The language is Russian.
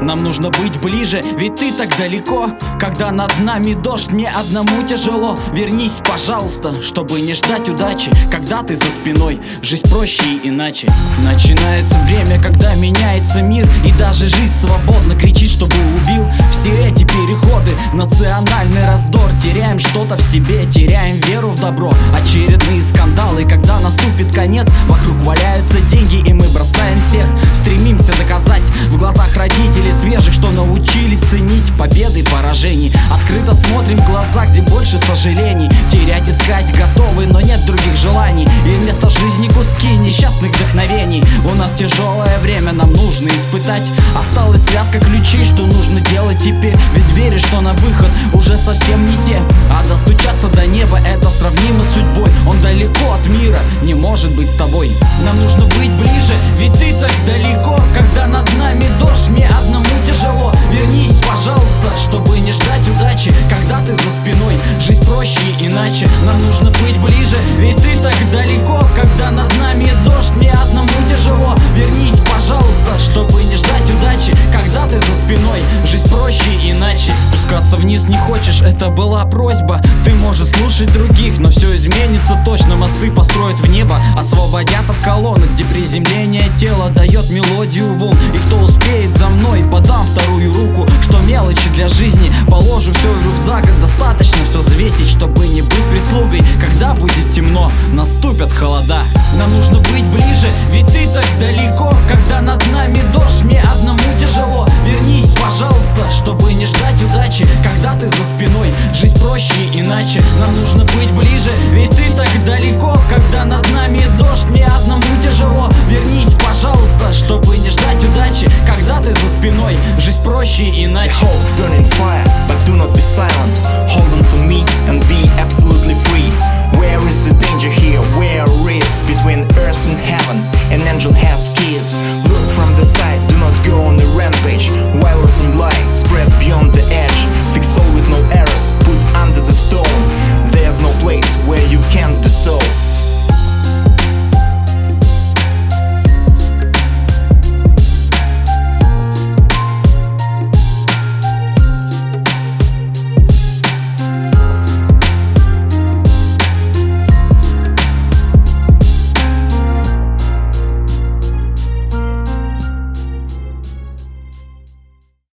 Нам нужно быть ближе, ведь ты так далеко. Когда над нами дождь, мне одному тяжело. Вернись, пожалуйста, чтобы не ждать удачи. Когда ты за спиной, жизнь проще и иначе. Начинается время, когда меняется мир, и даже жизнь свободно кричит, чтобы убил. Все эти переходы, национальный раздор. Теряем что-то в себе, теряем веру в добро. Очередные скандалы, когда наступит конец. Вокруг валяются деньги, и мы бросаем всех. Стремимся доказать в глазах родителей свежих, что научились ценить победы и поражений. Открыто смотрим в глаза, где больше сожалений. Терять, искать готовы, но нет других желаний. И вместо жизни куски несчастных вдохновений. У нас тяжелое время, нам нужно испытать. Осталась связка ключей, что нужно делать теперь. Ведь веришь, что на выход уже совсем не те. А достучаться до неба, это сравнимо с судьбой. Он далеко от мира, не может быть с тобой. Нам нужно быть ближе, ведь ты так далеко. Когда над нами дождь, мне одному тяжело. Вернись, пожалуйста, чтобы не ждать удачи. Когда ты за спиной, жизнь проще иначе. Нам нужно быть ближе, ведь ты так далеко. Когда над нами дождь, мне одному тяжело. Вернись, пожалуйста, чтобы не ждать удачи. Когда ты за спиной, жизнь проще иначе. Спускаться вниз не хочешь, это была просьба. Ты можешь слушать других, но все изменится точно. Мосты построят в небо, освободят от колонок, где приземление тела дает мелодию волн. И кто успеет за мной, подам вторую руку. Что мелочи для жизни, положу все в рюкзак. Достаточно все взвесить, чтобы не быть прислугой. Когда будет темно, наступят холода. Нам нужно быть ближе, ведь ты так далеко. Когда над нами дождь, мне одному тяжело. Вернись, пожалуйста, чтобы не ждать удачи. Когда ты за спиной, жизнь проще иначе. Нам нужно быть ближе, ведь ты так далеко. Когда над нами дождь, мне одному тяжело. Вернись, пожалуйста, чтобы не ждать удачи. Когда ты за спиной, жизнь проще иначе.